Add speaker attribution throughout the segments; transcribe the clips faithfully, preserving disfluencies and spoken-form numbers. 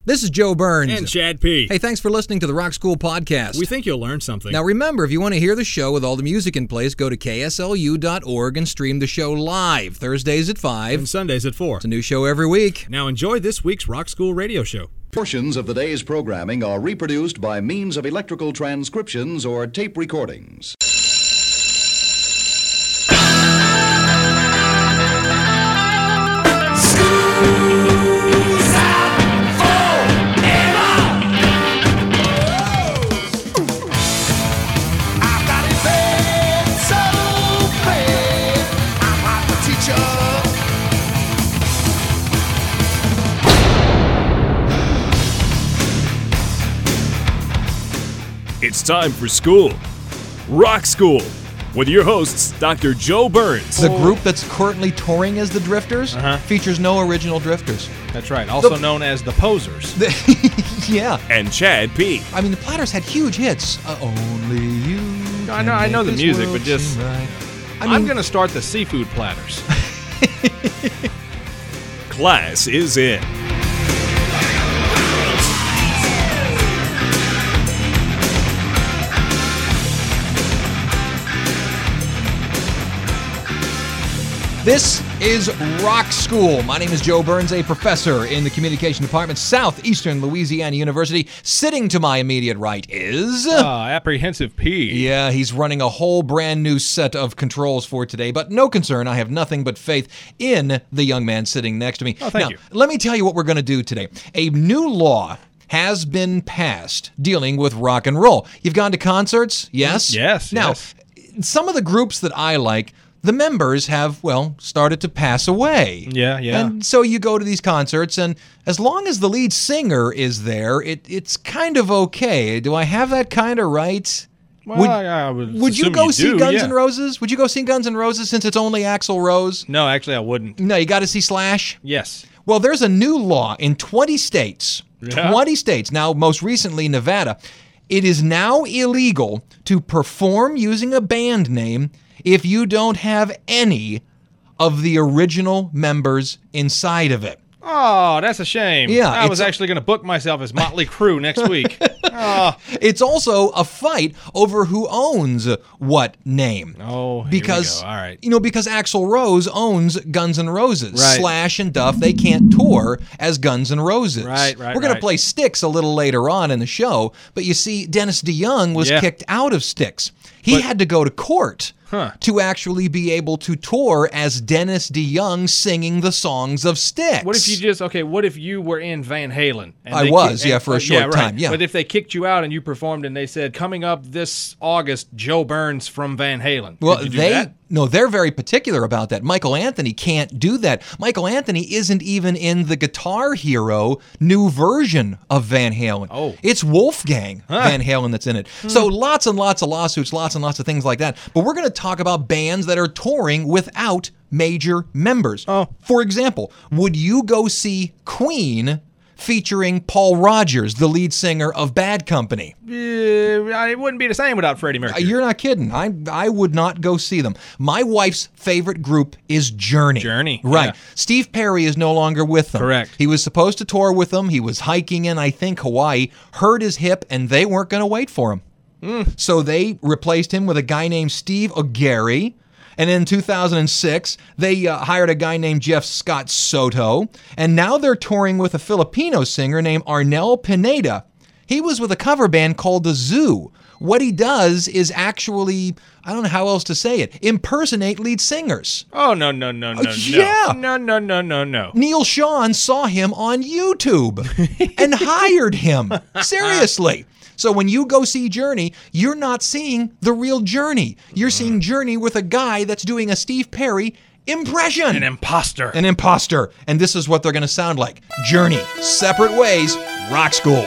Speaker 1: This is Joe Burns.
Speaker 2: And Chad P.
Speaker 1: Hey, thanks for listening to the Rock School Podcast.
Speaker 2: We think you'll learn something.
Speaker 1: Now remember, if you want to hear the show with all the music in place, go to K S L U dot org and stream the show live, Thursdays at five.
Speaker 2: And Sundays at four.
Speaker 1: It's a new show every week.
Speaker 2: Now enjoy this week's Rock School radio show.
Speaker 3: Portions of the day's programming are reproduced by means of electrical transcriptions or tape recordings.
Speaker 4: It's time for school. Rock School. With your hosts, Doctor Joe Burns.
Speaker 1: The group that's currently touring as the Drifters
Speaker 5: Uh-huh.
Speaker 1: features no original Drifters.
Speaker 5: That's right. Also
Speaker 1: The-
Speaker 5: known as the Posers.
Speaker 1: Yeah.
Speaker 4: And Chad P.
Speaker 1: I mean, the Platters had huge hits. Uh, only you.
Speaker 5: No, I know- I know the
Speaker 1: this
Speaker 5: music,
Speaker 1: world
Speaker 5: but just-
Speaker 1: seem right. I mean,
Speaker 5: I'm going to start the seafood platters.
Speaker 4: Class is in.
Speaker 1: This is Rock School. My name is Joe Burns, a professor in the Communication Department, Southeastern Louisiana University. Sitting to my immediate right is...
Speaker 5: Uh, apprehensive P.
Speaker 1: Yeah, he's running a whole brand new set of controls for today, but no concern, I have nothing but faith in the young man sitting next to me.
Speaker 5: Oh, thank
Speaker 1: now,
Speaker 5: you.
Speaker 1: let me tell you what we're going to do today. A new law has been passed dealing with rock and roll. You've gone to concerts, yes?
Speaker 5: Yes,
Speaker 1: Now,
Speaker 5: yes.
Speaker 1: some of the groups that I like, the members have, well, started to pass away.
Speaker 5: Yeah, yeah.
Speaker 1: And so you go to these concerts, and as long as the lead singer is there, it it's kind of okay. Do I have that kind of right?
Speaker 5: Well,
Speaker 1: would,
Speaker 5: I, I would
Speaker 1: would you
Speaker 5: assume
Speaker 1: go
Speaker 5: you
Speaker 1: see
Speaker 5: do,
Speaker 1: Guns
Speaker 5: yeah.
Speaker 1: N' Roses? Would you go see Guns N' Roses since it's only Axl Rose?
Speaker 5: No, actually, I wouldn't.
Speaker 1: No, you got to see Slash?
Speaker 5: Yes.
Speaker 1: Well, there's a new law in twenty states.
Speaker 5: Yeah.
Speaker 1: twenty states. Now, most recently, Nevada. It is now illegal to perform using a band name if you don't have any of the original members inside of it.
Speaker 5: Oh, that's a shame.
Speaker 1: Yeah,
Speaker 5: I was
Speaker 1: it's-
Speaker 5: actually going to book myself as Motley Crue next week. Oh,
Speaker 1: It's also a fight over who owns what name.
Speaker 5: oh here
Speaker 1: Because,
Speaker 5: we go. All right.
Speaker 1: you know, because Axl Rose owns Guns N' Roses.
Speaker 5: Right.
Speaker 1: Slash and Duff, they can't tour as Guns N' Roses.
Speaker 5: Right, right,
Speaker 1: We're going to
Speaker 5: right.
Speaker 1: play Styx a little later on in the show, but you see, Dennis DeYoung was
Speaker 5: Yeah.
Speaker 1: kicked out of Styx. He
Speaker 5: But-
Speaker 1: had to go to court
Speaker 5: Huh.
Speaker 1: to actually be able to tour as Dennis DeYoung singing the songs of Styx.
Speaker 5: What if you just, okay, what if you were in Van Halen? And
Speaker 1: I
Speaker 5: they
Speaker 1: was,
Speaker 5: ki-
Speaker 1: yeah,
Speaker 5: and-
Speaker 1: for a
Speaker 5: uh,
Speaker 1: short
Speaker 5: right.
Speaker 1: time, yeah.
Speaker 5: But if they kicked you out and you performed and they said, coming up this August, Joe Burns from Van Halen.
Speaker 1: Well,
Speaker 5: Could you do
Speaker 1: they
Speaker 5: that?
Speaker 1: no, they're very particular about that. Michael Anthony can't do that. Michael Anthony isn't even in the Guitar Hero new version of Van Halen.
Speaker 5: Oh.
Speaker 1: It's Wolfgang Van Halen that's in it. So lots and lots of lawsuits, lots and lots of things like that. But we're going to talk about bands that are touring without major members.
Speaker 5: Oh.
Speaker 1: For example, would you go see Queen featuring Paul Rogers, the lead singer of Bad Company?
Speaker 5: Uh, it wouldn't be the same without Freddie
Speaker 1: Uh,
Speaker 5: Mercury.
Speaker 1: You're not kidding. I I would not go see them. My wife's favorite group is Journey.
Speaker 5: Journey,
Speaker 1: Right.
Speaker 5: yeah.
Speaker 1: Steve Perry is no longer with them.
Speaker 5: Correct.
Speaker 1: He was supposed to tour with them. He was hiking in, I think, Hawaii, hurt his hip, and they weren't going to wait for him.
Speaker 5: Mm.
Speaker 1: So they replaced him with a guy named Steve O'Gary. And in two thousand six, they uh, hired a guy named Jeff Scott Soto. And now they're touring with a Filipino singer named Arnel Pineda. He was with a cover band called The Zoo. What he does is actually, I don't know how else to say it, impersonate lead singers.
Speaker 5: Oh, no, no, no, no, no.
Speaker 1: yeah.
Speaker 5: No, no, no, no, no.
Speaker 1: Neil Sean saw him on YouTube and hired him. Seriously. So when you go see Journey, you're not seeing the real Journey. You're seeing Journey with a guy that's doing a Steve Perry impression.
Speaker 5: An imposter.
Speaker 1: An imposter. And this is what they're going to sound like. Journey. Separate ways. Rock School.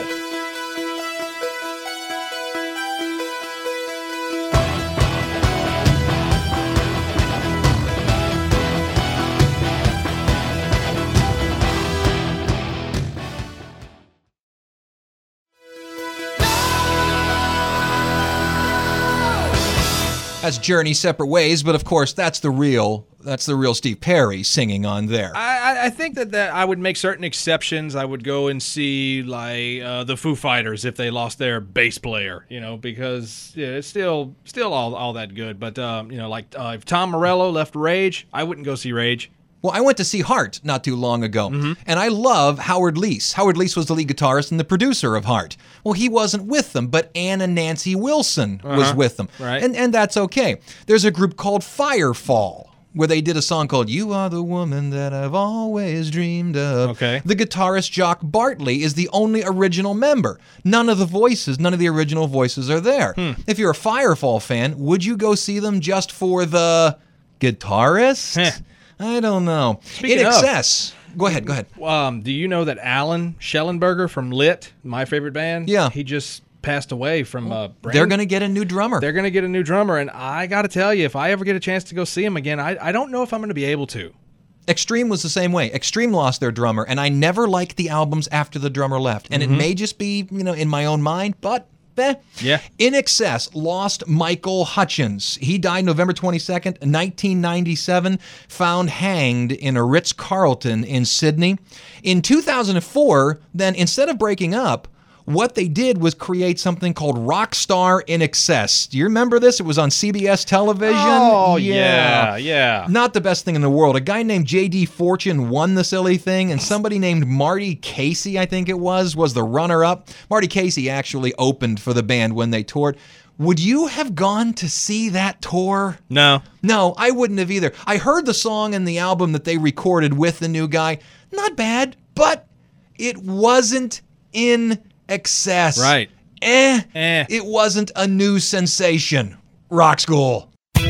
Speaker 1: That's Journey, Separate Ways, but of course that's the real that's the real Steve Perry singing on there.
Speaker 5: I, I think that, that I would make certain exceptions. I would go and see like uh, the Foo Fighters if they lost their bass player, you know, because yeah, it's still still all all that good. But um, you know, like uh, if Tom Morello left Rage, I wouldn't go see Rage.
Speaker 1: Well, I went to see Heart not too long ago, mm-hmm. and I love Howard Leese. Howard Leese was the lead guitarist and the producer of Heart. Well, he wasn't with them, but Ann and Nancy Wilson uh-huh. was with them,
Speaker 5: right.
Speaker 1: and and that's okay. There's a group called Firefall, where they did a song called You Are the Woman That I've Always Dreamed Of.
Speaker 5: Okay.
Speaker 1: The guitarist Jock Bartley is the only original member. None of the voices, none of the original voices are there.
Speaker 5: Hmm.
Speaker 1: If you're a Firefall fan, would you go see them just for the guitarist?
Speaker 5: Heh.
Speaker 1: I don't know.
Speaker 5: Speaking
Speaker 1: In
Speaker 5: of-
Speaker 1: excess. Go ahead, go ahead.
Speaker 5: Um, do you know that Alan Schellenberger from Lit, my favorite band?
Speaker 1: Yeah.
Speaker 5: He just passed away from uh, brain.
Speaker 1: They're going to get a new drummer.
Speaker 5: They're going to get a new drummer, and I got to tell you, if I ever get a chance to go see him again, I, I don't know if I'm going to be able to.
Speaker 1: Extreme was the same way. Extreme lost their drummer, and I never liked the albums after the drummer left. And
Speaker 5: Mm-hmm.
Speaker 1: it may just be, you know, in my own mind, but eh.
Speaker 5: Yeah.
Speaker 1: In Excess lost Michael Hutchins. He died November twenty-second, nineteen ninety-seven, found hanged in a Ritz-Carlton in Sydney. In two thousand four, then, instead of breaking up, what they did was create something called Rockstar in Excess. Do you remember this? It was on C B S television.
Speaker 5: Oh, yeah, yeah.
Speaker 1: Not the best thing in the world. A guy named J D Fortune won the silly thing, and somebody named Marty Casey, I think it was, was the runner-up. Marty Casey actually opened for the band when they toured. Would you have gone to see that tour?
Speaker 5: No.
Speaker 1: No, I wouldn't have either. I heard the song and the album that they recorded with the new guy. Not bad, but it wasn't in Excess.
Speaker 5: Right.
Speaker 1: Eh.
Speaker 5: Eh.
Speaker 1: It wasn't a new sensation. Rock School.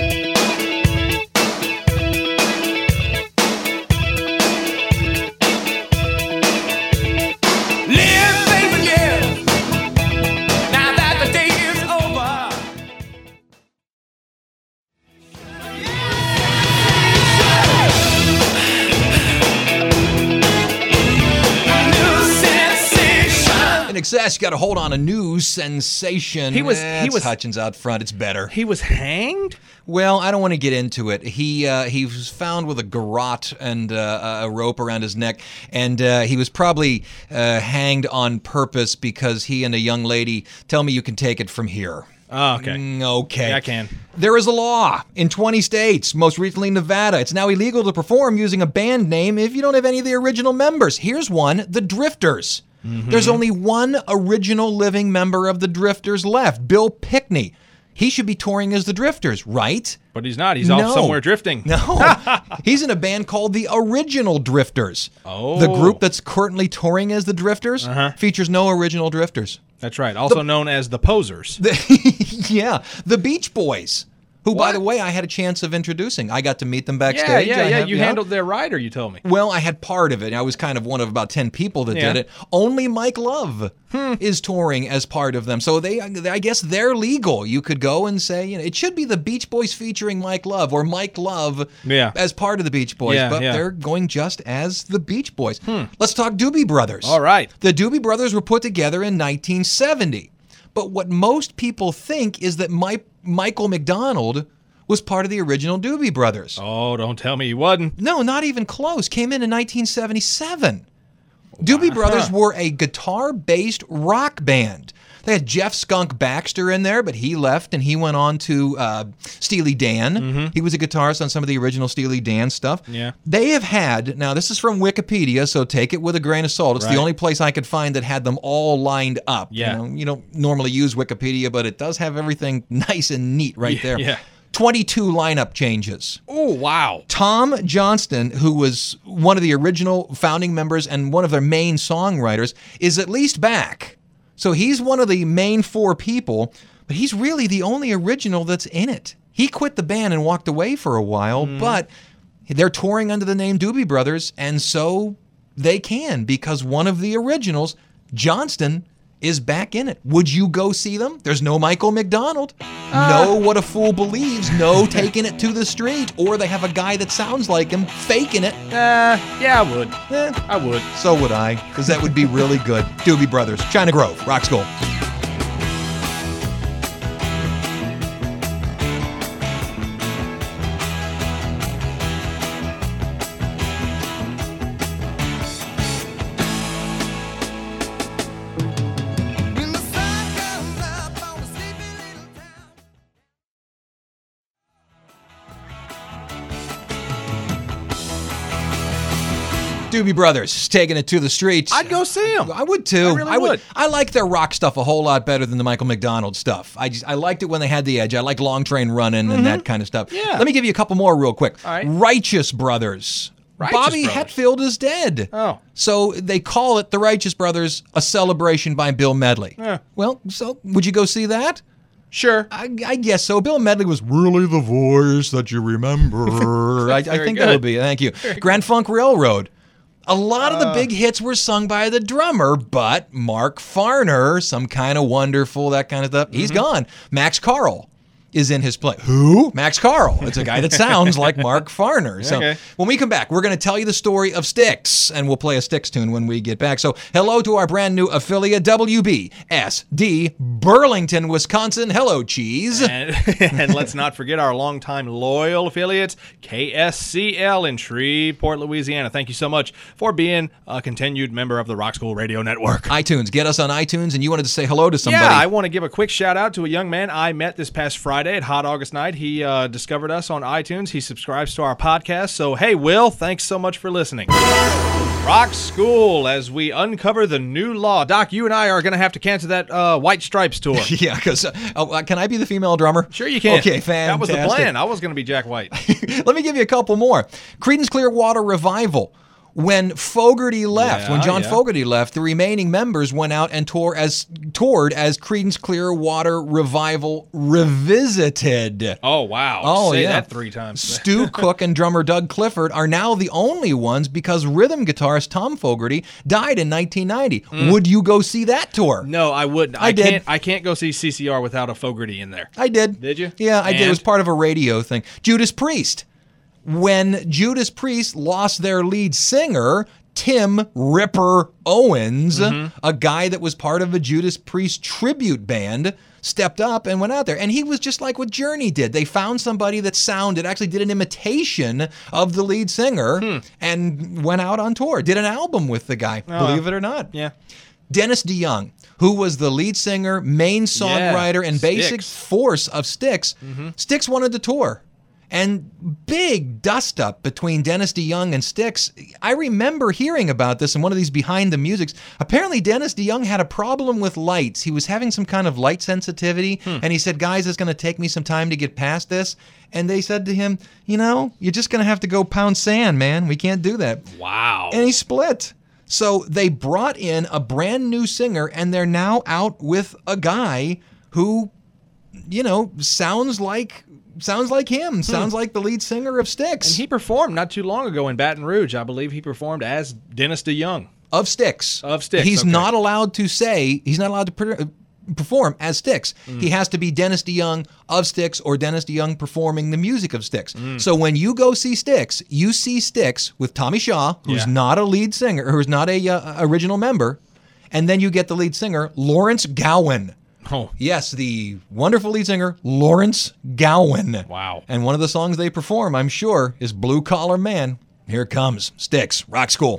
Speaker 1: In Excess, you got to hold on a new sensation.
Speaker 5: He was-
Speaker 1: Eh,
Speaker 5: he
Speaker 1: it's
Speaker 5: was-
Speaker 1: Hutchins out front. It's better.
Speaker 5: He was hanged?
Speaker 1: Well, I don't want to get into it. He uh, he was found with a garrote and uh, a rope around his neck, and uh, he was probably uh, hanged on purpose because he and a young lady tell me you can take it from here.
Speaker 5: Oh, okay.
Speaker 1: Mm, okay.
Speaker 5: Yeah, I can.
Speaker 1: There is a law in twenty states, most recently Nevada. It's now illegal to perform using a band name if you don't have any of the original members. Here's one, the Drifters.
Speaker 5: Mm-hmm.
Speaker 1: There's only one original living member of the Drifters left, Bill Pickney. He should be touring as the Drifters, right?
Speaker 5: But he's not. He's
Speaker 1: No.
Speaker 5: off somewhere drifting.
Speaker 1: No. He's in a band called the Original Drifters.
Speaker 5: Oh.
Speaker 1: The group that's currently touring as the Drifters
Speaker 5: Uh-huh.
Speaker 1: features no original Drifters.
Speaker 5: That's right. Also known as the Posers.
Speaker 1: Yeah, the Beach Boys, who, by
Speaker 5: What?
Speaker 1: the way, I had a chance of introducing. I got to meet them
Speaker 5: Yeah,
Speaker 1: backstage.
Speaker 5: yeah,
Speaker 1: I
Speaker 5: yeah.
Speaker 1: have-
Speaker 5: You handled their rider, you told me.
Speaker 1: Well, I had part of it. I was kind of one of about ten people that
Speaker 5: Yeah.
Speaker 1: did it. Only Mike Love is touring as part of them. So they, I guess they're legal. You could go and say, you know, it should be the Beach Boys featuring Mike Love or Mike Love
Speaker 5: Yeah.
Speaker 1: as part of the Beach Boys.
Speaker 5: Yeah,
Speaker 1: but
Speaker 5: yeah.
Speaker 1: they're going just as the Beach Boys. Let's talk Doobie Brothers.
Speaker 5: All right.
Speaker 1: The Doobie Brothers were put together in nineteen seventy. But what most people think is that Mike, Michael McDonald was part of the original Doobie Brothers.
Speaker 5: Oh, don't tell me he wasn't.
Speaker 1: No, not even close. Came in in nineteen seventy-seven. Doobie Brothers were a guitar-based rock band. They had Jeff Skunk Baxter in there, but he left and he went on to uh, Steely Dan. He was a guitarist on some of the original Steely Dan stuff.
Speaker 5: Yeah.
Speaker 1: They have had, now this is from Wikipedia, so take it with a grain of salt. It's
Speaker 5: Right.
Speaker 1: the only place I could find that had them all lined up.
Speaker 5: Yeah.
Speaker 1: You know, you don't normally use Wikipedia, but it does have everything nice and neat right there.
Speaker 5: yeah.
Speaker 1: twenty-two lineup changes.
Speaker 5: Oh, wow.
Speaker 1: Tom Johnston, who was one of the original founding members and one of their main songwriters, is at least back. So he's one of the main four people, but he's really the only original that's in it. He quit the band and walked away for a while, but they're touring under the name Doobie Brothers, and so they can because one of the originals, Johnston, is back in it. Would you go see them? There's no Michael McDonald. No What a Fool Believes. No Taking It to the Street. Or they have a guy that sounds like him faking it.
Speaker 5: Uh, yeah, I would.
Speaker 1: Eh,
Speaker 5: I would.
Speaker 1: so would I, because that would be really good. Doobie Brothers, China Grove, Rock School. Doobie Brothers taking it to the streets.
Speaker 5: I'd go see them.
Speaker 1: I would too.
Speaker 5: I really would.
Speaker 1: I like their rock stuff a whole lot better than the Michael McDonald stuff. I just I liked it when they had the edge. I like Long Train Running and that kind of stuff.
Speaker 5: Yeah.
Speaker 1: Let me give you a couple more real quick.
Speaker 5: All right.
Speaker 1: Righteous Brothers.
Speaker 5: Righteous
Speaker 1: Bobby
Speaker 5: Brothers.
Speaker 1: Hetfield is dead.
Speaker 5: Oh.
Speaker 1: So they call it the Righteous Brothers, a celebration by Bill Medley.
Speaker 5: Yeah.
Speaker 1: Well, so would you go see that?
Speaker 5: Sure.
Speaker 1: I, I guess so. Bill Medley was really the voice that you remember. I, I
Speaker 5: Very
Speaker 1: think
Speaker 5: good.
Speaker 1: that would be. Thank you. Grand Funk Railroad. A lot of the big hits were sung by the drummer, but Mark Farner, some kind of wonderful, that kind of stuff, he's gone. Max Carl is in his play. Who? Max Carl. It's a guy that sounds like Mark Farner. So
Speaker 5: Okay.
Speaker 1: when we come back, we're going to tell you the story of Styx, and we'll play a Styx tune when we get back. So hello to our brand new affiliate, W B S D, Burlington, Wisconsin. Hello, Cheese.
Speaker 5: And, and let's not forget our longtime loyal affiliates, K S C L in Shreveport, Louisiana. Thank you so much for being a continued member of the Rock School Radio Network.
Speaker 1: iTunes. Get us on iTunes, and you wanted to say hello to somebody.
Speaker 5: Yeah, I want to give a quick shout out to a young man I met this past Friday at Hot August Night. He uh, discovered us on iTunes. He subscribes to our podcast. So, hey, Will, thanks so much for listening. Rock School, as we uncover the new law. Doc, you and I are going to have to cancel that uh, White Stripes tour.
Speaker 1: Yeah, because uh, uh, can I be the female drummer?
Speaker 5: Sure you can.
Speaker 1: Okay, fantastic.
Speaker 5: That was the plan. I was going to be Jack White.
Speaker 1: Let me give you a couple more. Creedence Clearwater Revival. When Fogerty left,
Speaker 5: Yeah,
Speaker 1: when John
Speaker 5: yeah.
Speaker 1: Fogerty left, the remaining members went out and tour as toured as Creedence Clearwater Revival Revisited.
Speaker 5: Oh, wow.
Speaker 1: Oh,
Speaker 5: Say
Speaker 1: yeah.
Speaker 5: that three times.
Speaker 1: Stu Cook and drummer Doug Clifford are now the only ones because rhythm guitarist Tom Fogerty died in nineteen ninety. Would you go see that tour?
Speaker 5: No, I wouldn't.
Speaker 1: I did.
Speaker 5: Can't, I can't go see C C R without a Fogerty in there.
Speaker 1: I did.
Speaker 5: Did you?
Speaker 1: Yeah, I did. It
Speaker 5: And?
Speaker 1: was part of a radio thing. Judas Priest. When Judas Priest lost their lead singer, Tim Ripper Owens,
Speaker 5: Mm-hmm.
Speaker 1: a guy that was part of a Judas Priest tribute band, stepped up and went out there. And he was just like what Journey did. They found somebody that sounded, actually did an imitation of the lead singer
Speaker 5: Hmm.
Speaker 1: and went out on tour, did an album with the guy, believe it or not.
Speaker 5: Yeah.
Speaker 1: Dennis DeYoung, who was the lead singer, main songwriter, and basic
Speaker 5: Styx.
Speaker 1: force of Styx.
Speaker 5: Mm-hmm.
Speaker 1: Styx wanted to tour. And big dust up between Dennis DeYoung and Styx. I remember hearing about this in one of these behind the musics. Apparently, Dennis DeYoung had a problem with lights. He was having some kind of light sensitivity,
Speaker 5: Hmm.
Speaker 1: and he said, guys, it's going to take me some time to get past this. And they said to him, you know, you're just going to have to go pound sand, man. We can't do that.
Speaker 5: Wow.
Speaker 1: And he split. So they brought in a brand new singer, and they're now out with a guy who, you know, sounds like sounds like him. Sounds like the lead singer of Styx.
Speaker 5: And he performed not too long ago in Baton Rouge. I believe he performed as Dennis DeYoung.
Speaker 1: of Styx.
Speaker 5: Of Styx,
Speaker 1: He's
Speaker 5: okay.
Speaker 1: not allowed to say, he's not allowed to per- perform as Styx.
Speaker 5: Mm.
Speaker 1: He has to be Dennis DeYoung of Styx or Dennis DeYoung performing the music of Styx.
Speaker 5: Mm.
Speaker 1: So when you go see Styx, you see Styx with Tommy Shaw, who's
Speaker 5: Yeah.
Speaker 1: not a lead singer, who's not a uh, original member, and then you get the lead singer, Lawrence Gowan.
Speaker 5: Oh,
Speaker 1: Yes, the wonderful lead singer, Lawrence Gowan.
Speaker 5: Wow.
Speaker 1: And one of the songs they perform, I'm sure, is Blue Collar Man. Here it comes. Styx, Rock School.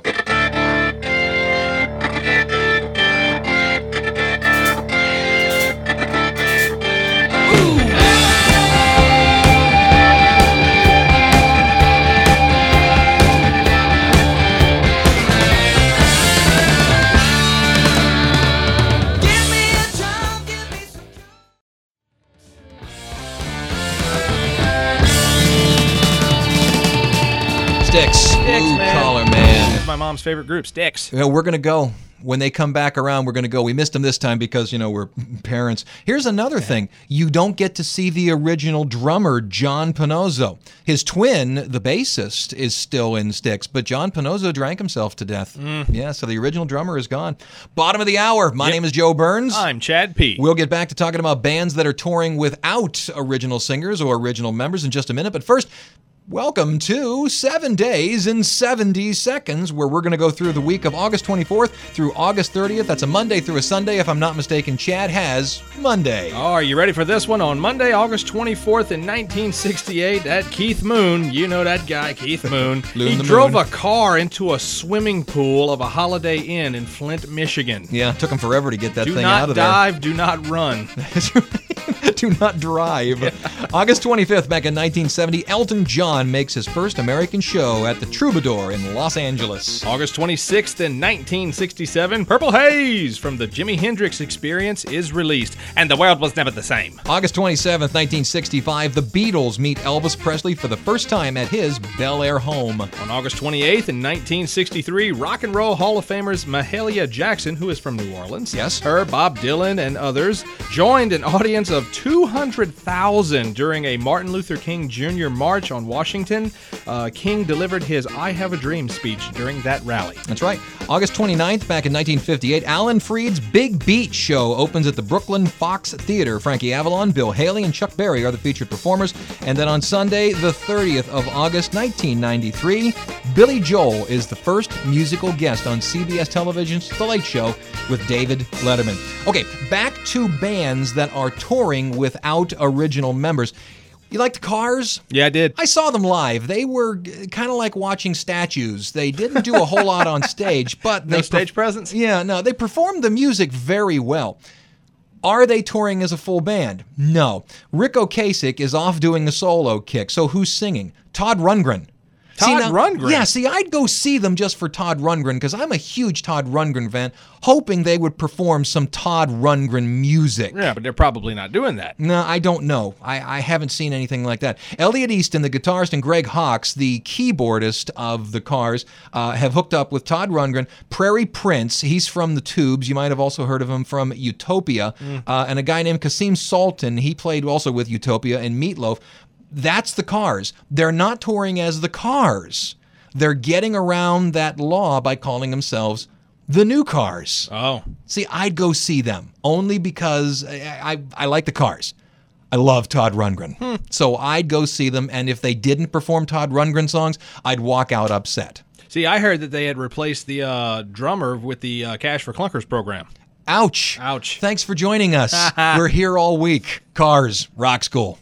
Speaker 1: Styx, Blue
Speaker 5: man.
Speaker 1: Collar Man.
Speaker 5: It's my mom's favorite group, Styx.
Speaker 1: You know, we're going to go. When they come back around, we're going to go. We missed them this time because, you know, we're parents. Here's another thing. You don't get to see the original drummer, John Panozzo. His twin, the bassist, is still in Styx, but John Panozzo drank himself to death. Yeah, so the original drummer is gone. Bottom of the hour. My name is Joe Burns.
Speaker 5: I'm Chad P.
Speaker 1: We'll get back to talking about bands that are touring without original singers or original members in just a minute. But first, welcome to Seven Days in seventy Seconds, where we're going to go through the week of August twenty-fourth through August thirtieth. That's a Monday through a Sunday. If I'm not mistaken, Chad has Monday.
Speaker 5: Oh, are you ready for this one? On Monday, August twenty-fourth in nineteen sixty-eight, that Keith Moon, you know that guy, Keith Moon,
Speaker 1: Loon
Speaker 5: he
Speaker 1: the
Speaker 5: drove
Speaker 1: Moon.
Speaker 5: a car into a swimming pool of a Holiday Inn in Flint, Michigan.
Speaker 1: Yeah, it took him forever to get that
Speaker 5: Do
Speaker 1: thing
Speaker 5: not
Speaker 1: out of there.
Speaker 5: dive, do not run.
Speaker 1: Do not drive. August twenty-fifth, back in nineteen seventy, Elton John makes his first American show at the Troubadour in Los Angeles.
Speaker 5: August twenty-sixth in nineteen sixty-seven, Purple Haze from the Jimi Hendrix Experience is released, and the world was never the same.
Speaker 1: August twenty-seventh, nineteen sixty-five, the Beatles meet Elvis Presley for the first time at his Bel Air home.
Speaker 5: On August twenty-eighth in nineteen sixty-three, Rock and Roll Hall of Famers Mahalia Jackson, who is from New Orleans,
Speaker 1: Yes.
Speaker 5: her, Bob Dylan, and others, joined an audience of two hundred thousand during a Martin Luther King Junior March on Washington. Uh, King delivered his I Have a Dream speech during that rally.
Speaker 1: That's right. August twenty-ninth, back in nineteen fifty-eight, Alan Freed's Big Beat Show opens at the Brooklyn Fox Theater. Frankie Avalon, Bill Haley, and Chuck Berry are the featured performers. And then on Sunday, the thirtieth of August, nineteen ninety-three, Billy Joel is the first musical guest on C B S Television's The Late Show with David Letterman. Okay, back to bands that are touring without original members. You like the Cars?
Speaker 5: Yeah, I did.
Speaker 1: I saw them live. They were kind of like watching statues. They didn't do a whole lot on stage, but
Speaker 5: No
Speaker 1: they
Speaker 5: stage presence?
Speaker 1: Yeah, no, they performed the music very well. Are they touring as a full band? No. Rick Ocasek is off doing a solo kick. So who's singing? Todd Rundgren.
Speaker 5: Todd Rundgren?
Speaker 1: Yeah, see, I'd go see them just for Todd Rundgren because I'm a huge Todd Rundgren fan, hoping they would perform some Todd Rundgren music.
Speaker 5: Yeah, but they're probably not doing that.
Speaker 1: No, I don't know. I, I haven't seen anything like that. Elliot Easton, the guitarist, and Greg Hawkes, the keyboardist of the Cars, uh, have hooked up with Todd Rundgren. Prairie Prince, he's from the Tubes. You might have also heard of him from Utopia.
Speaker 5: Mm.
Speaker 1: Uh, and a guy named Kasim Sultan, he played also with Utopia and Meatloaf. That's the Cars. They're not touring as the Cars. They're getting around that law by calling themselves the New Cars.
Speaker 5: Oh.
Speaker 1: See, I'd go see them only because I, I, I like the Cars. I love Todd Rundgren.
Speaker 5: Hmm.
Speaker 1: So I'd go see them, and if they didn't perform Todd Rundgren songs, I'd walk out upset.
Speaker 5: See, I heard that they had replaced the uh, drummer with the uh, Cash for Clunkers program.
Speaker 1: Ouch.
Speaker 5: Ouch.
Speaker 1: Thanks for joining us. We're here all week. Cars, Rock School.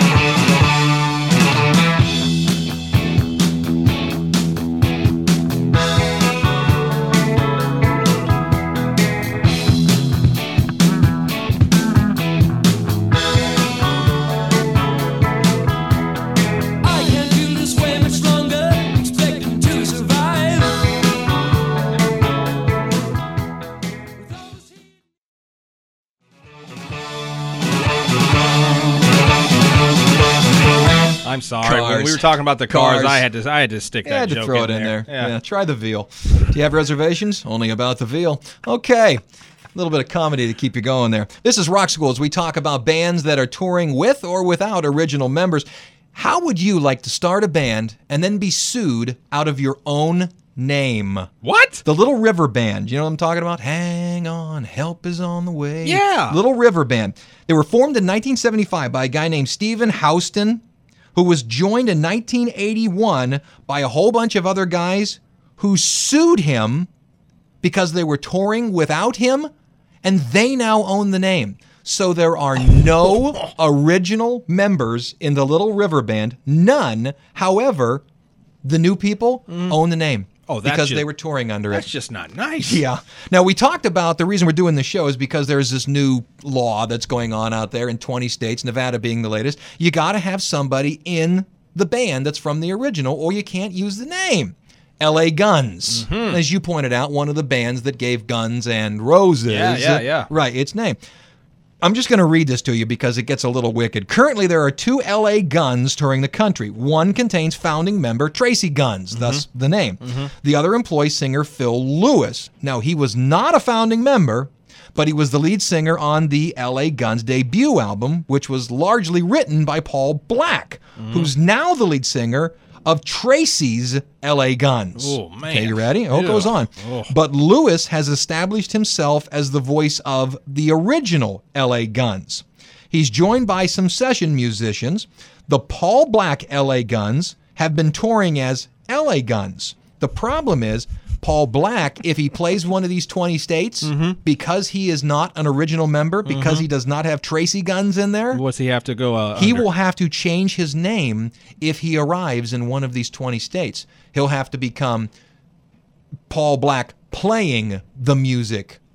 Speaker 5: I'm sorry.
Speaker 1: Cars.
Speaker 5: When we were talking about the cars,
Speaker 1: Cars.
Speaker 5: I had to I had to stick
Speaker 1: I
Speaker 5: that
Speaker 1: had to
Speaker 5: joke
Speaker 1: throw
Speaker 5: in
Speaker 1: it in there.
Speaker 5: Yeah.
Speaker 1: Yeah, try the veal. Do you have reservations? Only about the veal. Okay. A little bit of comedy to keep you going there. This is Rock School as we talk about bands that are touring with or without original members. How would you like to start a band and then be sued out of your own name?
Speaker 5: What?
Speaker 1: The Little River Band. You know what I'm talking about? Hang on, help is on the way.
Speaker 5: Yeah.
Speaker 1: Little River Band. They were formed in nineteen seventy-five by a guy named Stephen Houston, who was joined in nineteen eighty-one by a whole bunch of other guys who sued him because they were touring without him, and they now own the name. So there are no original members in the Little River Band, none. However, the new people own the name
Speaker 5: Oh, that's
Speaker 1: because
Speaker 5: just-
Speaker 1: they were touring under
Speaker 5: That's
Speaker 1: it.
Speaker 5: just not nice.
Speaker 1: Yeah. Now, we talked about the reason we're doing this show is because there's this new law that's going on out there in twenty states, Nevada being the latest. You got to have somebody in the band that's from the original, or you can't use the name. L A Guns, as you pointed out, one of the bands that gave Guns N' Roses,
Speaker 5: Yeah, yeah, yeah.
Speaker 1: right, its name. I'm just going to read this to you because it gets a little wicked. Currently, there are two L A Guns touring the country. One contains founding member Tracy Guns,
Speaker 5: Mm-hmm.
Speaker 1: thus the name. The other employs singer Phil Lewis. Now, he was not a founding member, but he was the lead singer on the L A Guns debut album, which was largely written by Paul Black,
Speaker 5: Mm-hmm.
Speaker 1: who's now the lead singer of Tracy's L A Guns.
Speaker 5: Oh, man.
Speaker 1: Okay, you ready? Oh, it
Speaker 5: Ew.
Speaker 1: goes on.
Speaker 5: Oh.
Speaker 1: But Lewis has established himself as the voice of the original L A Guns. He's joined by some session musicians. The Paul Black L A Guns have been touring as L A Guns. The problem is, Paul Black, if he plays one of these twenty states, because he is not an original member, because he does not have Tracy Guns in there,
Speaker 5: What's he have to go? Uh,
Speaker 1: he
Speaker 5: under?
Speaker 1: will have to change his name if he arrives in one of these twenty states. He'll have to become Paul Black playing the music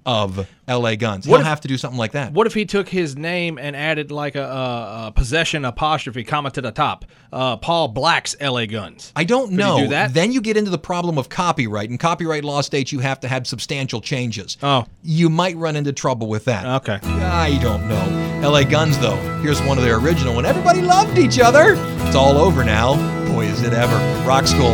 Speaker 1: of L A Guns.
Speaker 5: What
Speaker 1: He'll
Speaker 5: if-
Speaker 1: have to do something like that.
Speaker 5: What if he took his name and added like a, a, a possession apostrophe comma to the top? Uh, Paul Black's L A Guns.
Speaker 1: I don't
Speaker 5: Could
Speaker 1: know.
Speaker 5: he do that?
Speaker 1: Then you get into the problem of copyright, and copyright law states you have to have substantial changes.
Speaker 5: Oh.
Speaker 1: You might run into trouble with that.
Speaker 5: Okay.
Speaker 1: I don't know. L A Guns, though. Here's one of their original, when everybody loved each other. It's all over now. Boy, is it ever. Rock School.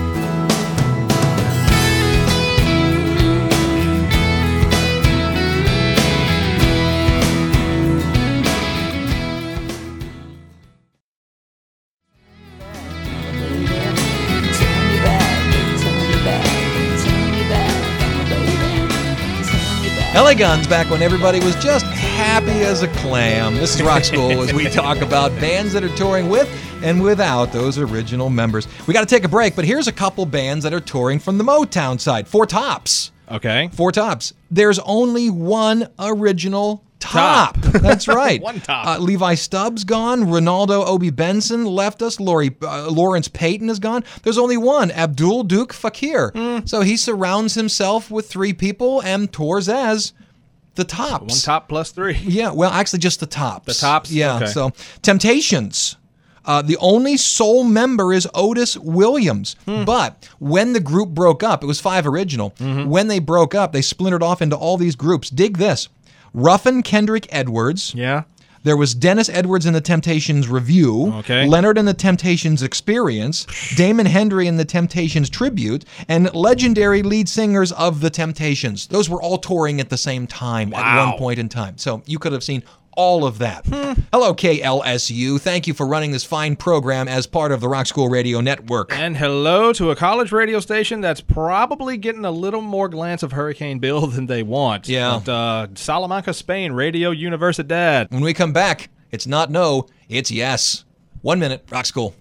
Speaker 1: L A Guns, back when everybody was just happy as a clam. This is Rock School as we talk about bands that are touring with and without those original members. We got to take a break, but here's a couple bands that are touring from the Motown side. Four Tops.
Speaker 5: Okay.
Speaker 1: Four Tops. There's only one original top.
Speaker 5: Top.
Speaker 1: That's right.
Speaker 5: One top.
Speaker 1: Uh, Levi Stubbs gone. Ronaldo Obi Benson left us. Lori, uh, Lawrence Payton is gone. There's only one, Abdul Duke Fakir.
Speaker 5: Mm.
Speaker 1: So he surrounds himself with three people and tours as the Tops.
Speaker 5: One top plus three.
Speaker 1: Yeah, well, actually just the Tops.
Speaker 5: The Tops?
Speaker 1: Yeah,
Speaker 5: Okay.
Speaker 1: so Temptations. Uh, the only sole member is Otis Williams.
Speaker 5: Hmm.
Speaker 1: But when the group broke up, it was five original.
Speaker 5: Mm-hmm.
Speaker 1: When they broke up, they splintered off into all these groups. Dig this. Ruffin Kendrick Edwards.
Speaker 5: Yeah.
Speaker 1: There was Dennis Edwards in the Temptations Review,
Speaker 5: Okay.
Speaker 1: Leonard in the Temptations Experience, Damon Hendry in the Temptations Tribute, and legendary lead singers of the Temptations. Those were all touring at the same time at
Speaker 5: Wow.
Speaker 1: one point in time. So you could have seen all of that. Hello, K L S U. Thank you for running this fine program as part of the Rock School Radio Network.
Speaker 5: And hello to a college radio station that's probably getting a little more glance of Hurricane Bill than they want.
Speaker 1: Yeah.
Speaker 5: But, uh, Salamanca, Spain, Radio Universidad.
Speaker 1: When we come back, it's not no, it's yes. One minute, Rock School.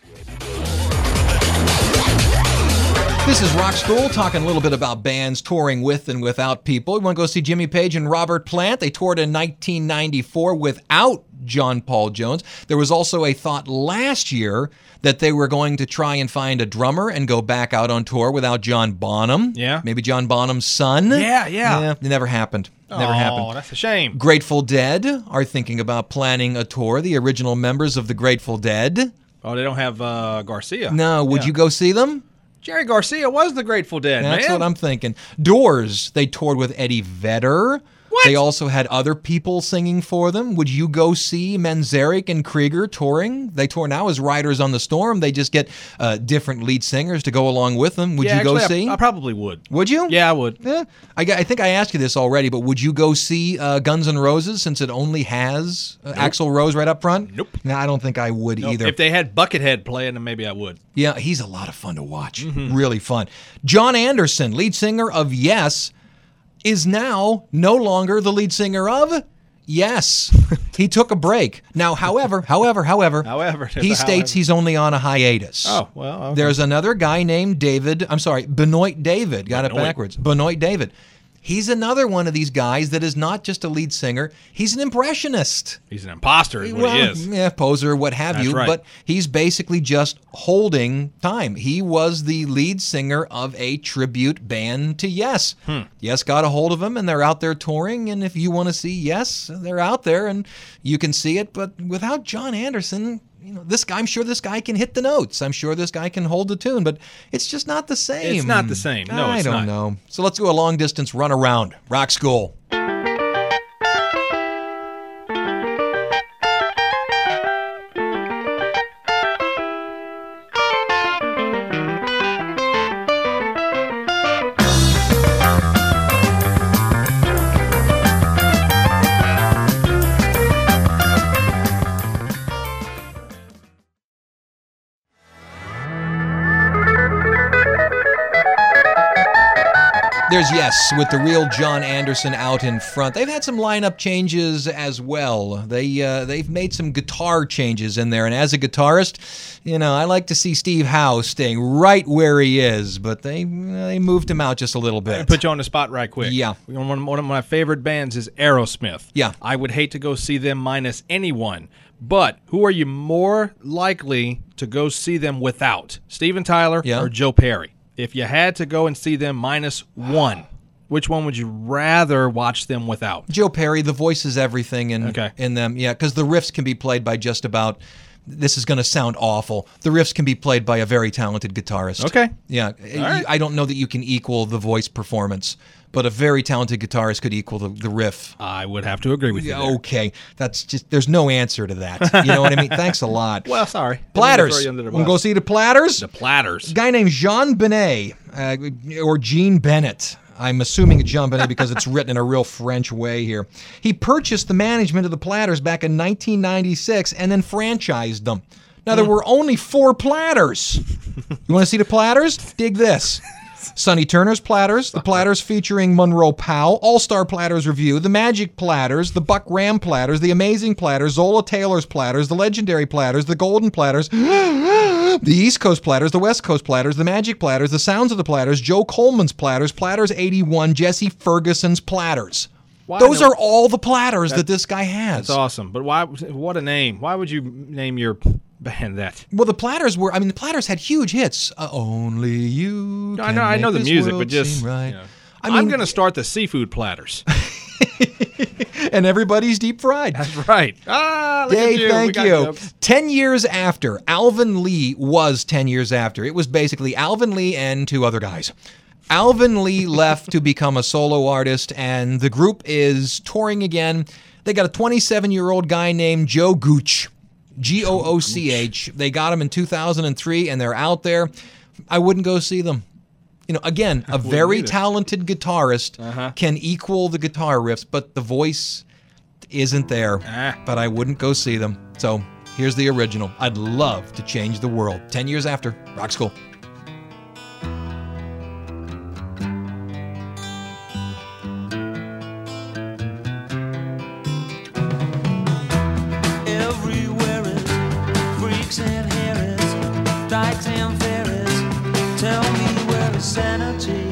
Speaker 1: This is Rock School, talking a little bit about bands touring with and without people. You want to go see Jimmy Page and Robert Plant? They toured in nineteen ninety-four without John Paul Jones. There was also a thought last year that they were going to try and find a drummer and go back out on tour without John Bonham.
Speaker 5: Yeah.
Speaker 1: Maybe John Bonham's son.
Speaker 5: Yeah, yeah.
Speaker 1: Yeah, it never happened. Never
Speaker 5: oh,
Speaker 1: happened.
Speaker 5: that's a shame.
Speaker 1: Grateful Dead are thinking about planning a tour. The original members of the Grateful Dead.
Speaker 5: Oh, they don't have uh, Garcia.
Speaker 1: No, would
Speaker 5: Yeah.
Speaker 1: you go see them?
Speaker 5: Jerry Garcia was the Grateful Dead,
Speaker 1: That's
Speaker 5: man.
Speaker 1: what I'm thinking. Doors, they toured with Eddie Vedder.
Speaker 5: What?
Speaker 1: They also had other people singing for them. Would you go see Manzarek and Krieger touring? They tour now as Riders on the Storm. They just get uh, different lead singers to go along with them. Would
Speaker 5: yeah,
Speaker 1: you go
Speaker 5: actually,
Speaker 1: see?
Speaker 5: I, I probably would.
Speaker 1: Would you?
Speaker 5: Yeah, I would.
Speaker 1: Eh, I, got- I think I asked you this already, but would you go see uh, Guns N' Roses since it only has uh, Axl Rose right up front?
Speaker 5: Nope.
Speaker 1: No, I don't think I would
Speaker 5: No,
Speaker 1: either.
Speaker 5: if they had Buckethead playing, then maybe I would.
Speaker 1: Yeah, he's a lot of fun to watch. Really fun. John Anderson, lead singer of Yes, is now no longer the lead singer of Yes. He took a break. Now, however, however, however,
Speaker 5: However, there's
Speaker 1: he
Speaker 5: a
Speaker 1: states
Speaker 5: however.
Speaker 1: he's only on a hiatus.
Speaker 5: Oh, well, okay.
Speaker 1: There's another guy named David, I'm sorry, Benoit David. Got it
Speaker 5: Benoit.
Speaker 1: backwards. Benoit David. He's another one of these guys that is not just a lead singer, he's an impressionist.
Speaker 5: He's an imposter is what
Speaker 1: Well,
Speaker 5: he is.
Speaker 1: yeah, poser, what have
Speaker 5: That's
Speaker 1: you.
Speaker 5: right.
Speaker 1: But he's basically just holding time. He was the lead singer of a tribute band to Yes.
Speaker 5: Hmm.
Speaker 1: Yes got a hold of him, and they're out there touring. And if you want to see Yes, they're out there, and you can see it. But without John Anderson, you know, this guy, I'm sure this guy can hit the notes. I'm sure this guy can hold the tune, but it's just not the same.
Speaker 5: It's not the same. No,
Speaker 1: I
Speaker 5: it's
Speaker 1: don't
Speaker 5: not.
Speaker 1: know. So let's do a long distance run around. Rock School. There's Yes, with the real John Anderson out in front. They've had some lineup changes as well. They uh, they've made some guitar changes in there, and as a guitarist, you know, I like to see Steve Howe staying right where he is, but they they moved him out just a little bit.
Speaker 5: Put you on the spot right quick.
Speaker 1: Yeah.
Speaker 5: One, one of my favorite bands is Aerosmith.
Speaker 1: Yeah.
Speaker 5: I would hate to go see them minus anyone. But who are you more likely to go see them without? Steven Tyler
Speaker 1: Yeah.
Speaker 5: or Joe Perry? If you had to go and see them minus one. which one would you rather watch them without?
Speaker 1: Joe Perry, the voice is everything in,
Speaker 5: Okay.
Speaker 1: in them. Yeah, because the riffs can be played by just about, this is going to sound awful, the riffs can be played by a very talented guitarist.
Speaker 5: Okay.
Speaker 1: Yeah.
Speaker 5: right.
Speaker 1: I don't know that you can equal the voice performance, but a very talented guitarist could equal the, the riff.
Speaker 5: I would have to agree with you.
Speaker 1: Yeah,
Speaker 5: there.
Speaker 1: okay. That's just, there's no answer to that. You know what I mean? Thanks a lot.
Speaker 5: Well, sorry. Didn't mean to
Speaker 1: Platters.
Speaker 5: throw you under the
Speaker 1: We'll
Speaker 5: bus.
Speaker 1: go see the Platters.
Speaker 5: The Platters.
Speaker 1: A guy named Jean Benet, uh, or Gene Bennett. I'm assuming it's Jean Benet because it's written in a real French way here. He purchased the management of the Platters back in nineteen ninety-six and then franchised them. Now, there were only four Platters. You want to see the Platters? Dig this. Sonny Turner's Platters, the Platters featuring Monroe Powell, All-Star Platters Review, the Magic Platters, the Buck Ram Platters, the Amazing Platters, Zola Taylor's Platters, the Legendary Platters, the Golden Platters, the East Coast Platters, the West Coast Platters, the Magic Platters, the Sounds of the Platters, Joe Coleman's Platters, Platters eighty-one, Jesse Ferguson's Platters.
Speaker 5: Why
Speaker 1: Those
Speaker 5: no-
Speaker 1: are all the Platters that this guy has.
Speaker 5: That's awesome. But why? What a name. Why would you name your band that?
Speaker 1: Well, the Platters were, I mean, the Platters had huge hits. Uh, only you
Speaker 5: I
Speaker 1: can
Speaker 5: know, I know
Speaker 1: make
Speaker 5: the
Speaker 1: this
Speaker 5: music,
Speaker 1: world
Speaker 5: but just
Speaker 1: seem right.
Speaker 5: you know,
Speaker 1: I
Speaker 5: I'm
Speaker 1: mean,
Speaker 5: going to start the seafood platters.
Speaker 1: and everybody's deep fried.
Speaker 5: That's right. Ah, look
Speaker 1: Hey,
Speaker 5: at you. We
Speaker 1: thank
Speaker 5: got
Speaker 1: you.
Speaker 5: jokes.
Speaker 1: Ten years after, Alvin Lee was ten years after. It was basically Alvin Lee and two other guys. Alvin Lee left to become a solo artist, and the group is touring again. They got a twenty-seven-year-old guy named Joe Gooch, G O O C H. They got him in two thousand three, and they're out there. I wouldn't go see them. You know, again, a very
Speaker 5: either.
Speaker 1: talented guitarist
Speaker 5: Uh-huh.
Speaker 1: can equal the guitar riffs, but the voice isn't there.
Speaker 5: Ah.
Speaker 1: But I wouldn't go see them. So here's the original. I'd love to change the world. Ten years after, Rock School.
Speaker 6: Everywhere is freaks and Harris, dykes and fairies. Tell me where is sanity?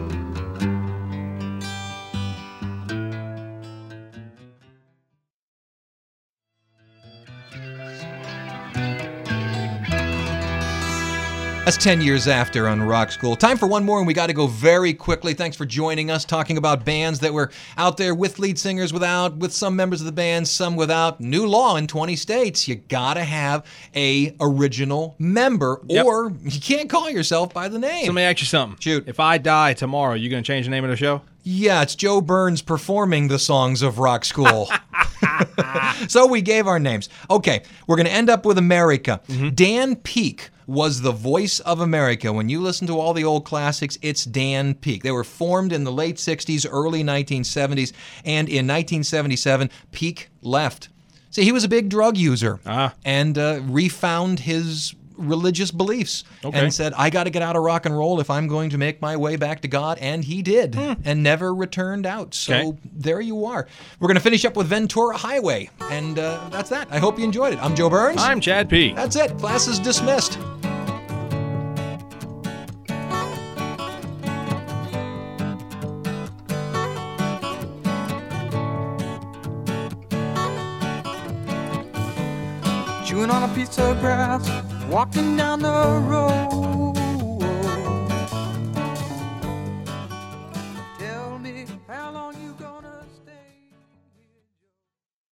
Speaker 1: That's ten years after on Rock School. Time for one more, and we got to go very quickly. Thanks for joining us, talking about bands that were out there with lead singers, without, with some members of the band, some without. New law in twenty states. You got to have a original member,
Speaker 5: Yep.
Speaker 1: or you can't call yourself by the name.
Speaker 5: So let me ask you something.
Speaker 1: Shoot.
Speaker 5: If I die tomorrow, you going to change the name of the show?
Speaker 1: Yeah, it's Joe Burns performing the songs of Rock School. So we gave our names. Okay, we're going to end up with America. Dan Peek was the voice of America. When you listen to all the old classics, it's Dan Peek. They were formed in the late sixties, early nineteen seventies, and in nineteen seventy-seven, Peek left. See, he was a big drug user
Speaker 5: Ah.
Speaker 1: and uh, refound his religious beliefs
Speaker 5: Okay.
Speaker 1: and said, I got to get out of rock and roll if I'm going to make my way back to God. And he did, and never returned out. So
Speaker 5: Okay.
Speaker 1: there you are. We're going to finish up with Ventura Highway. And uh, that's that. I hope you enjoyed it. I'm Joe Burns.
Speaker 5: I'm Chad P.
Speaker 1: That's it. Class is dismissed.
Speaker 6: Chewing on a piece of grass, walking down the road.